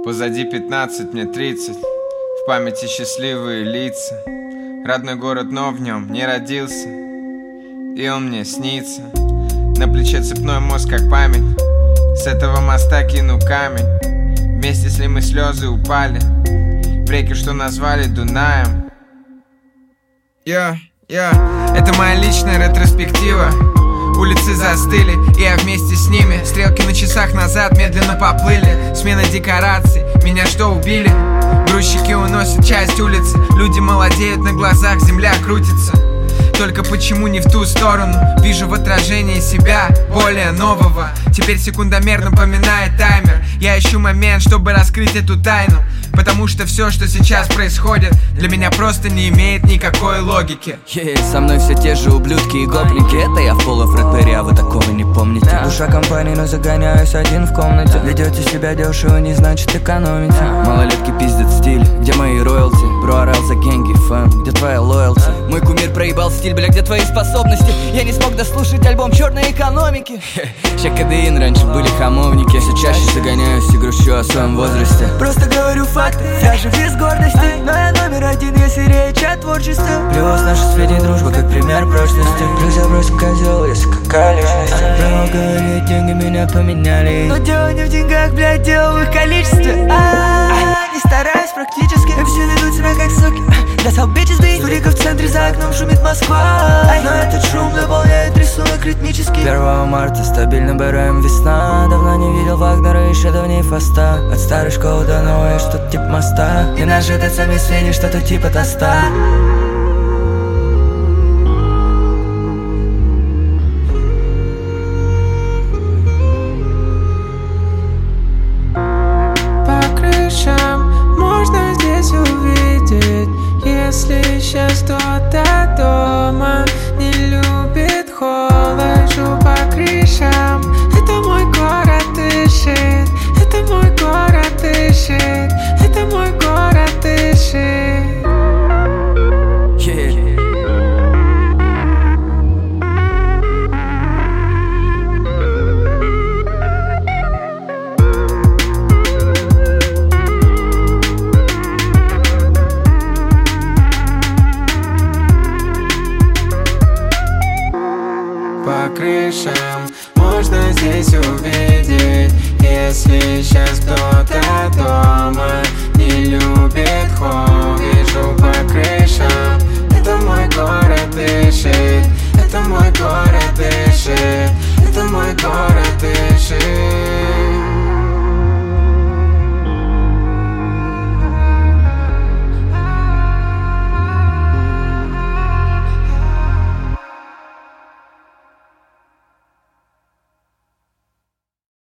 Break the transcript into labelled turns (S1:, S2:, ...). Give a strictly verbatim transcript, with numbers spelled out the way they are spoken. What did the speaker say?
S1: Позади пятнадцать, мне тридцать. В памяти счастливые лица. Родной город, но в нем не родился. И он мне снится. На плече цепной мост, как память. С этого моста кину камень. Вместе с ним и слезы упали в реки, что назвали Дунаем. Я, я, это моя личная ретроспектива. Улицы застыли, и я вместе с ними. Стрелки на часах назад медленно поплыли. Смена декораций, меня что, убили? Грузчики уносят часть улицы. Люди молодеют на глазах, земля крутится. Только почему не в ту сторону? Вижу в отражении себя, более нового. Теперь секундомер напоминает таймер. Я ищу момент, чтобы раскрыть эту тайну. Потому что все, что сейчас происходит, для меня просто не имеет никакой логики.
S2: Yeah, со мной все те же ублюдки и гопники. Это я в полов рэпере, а вы такого не помните. Душа компании, но загоняюсь один в комнате. Ведете себя дешево, не значит экономите. Малолетки пиздят стиль, где мои роялти? Бро орал за генги, фэн, где твоя лоялти? Мой кумир проебал стиль, бля, где твои способности? Я не смог дослушать альбом черной экономики. Ща кадеин, раньше были хамовники. Все чаще загоняюсь и грущу о своем возрасте.
S3: Просто говорю факты, даже без гордости. Но я номер один, если речь о творчестве.
S2: Плюс наша средняя дружба, как пример прочности.
S3: Друзья бросим козел, если какая личность.
S2: Право говорить, деньги меня поменяли.
S3: Но дело не в деньгах, блядь, дело в их количестве. А-а-а, не стараюсь практически. Все ведут себя как суки. That's how bitches be. Студика в центре, за окном шумит Москва. Но этот шум дополняет рисунок ритмический.
S2: Первого марта стабильно БРМ весна. Давно не видел Вагнера, еще давней фаста. От старой школы до новой, что-то типа моста. И наш этот совместный, что-то типа тоста.